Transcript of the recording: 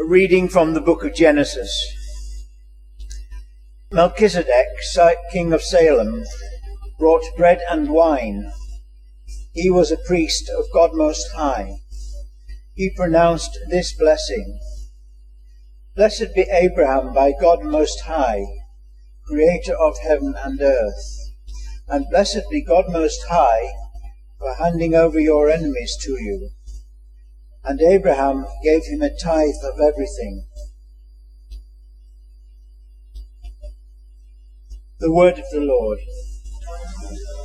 A reading from the book of Genesis. Melchizedek, king of Salem, brought bread and wine. He was a priest of God Most High. He pronounced this blessing: Blessed be Abraham by God Most High, creator of heaven and earth. And blessed be God Most High for handing over your enemies to you. And Abraham gave him a tithe of everything. The word of the Lord.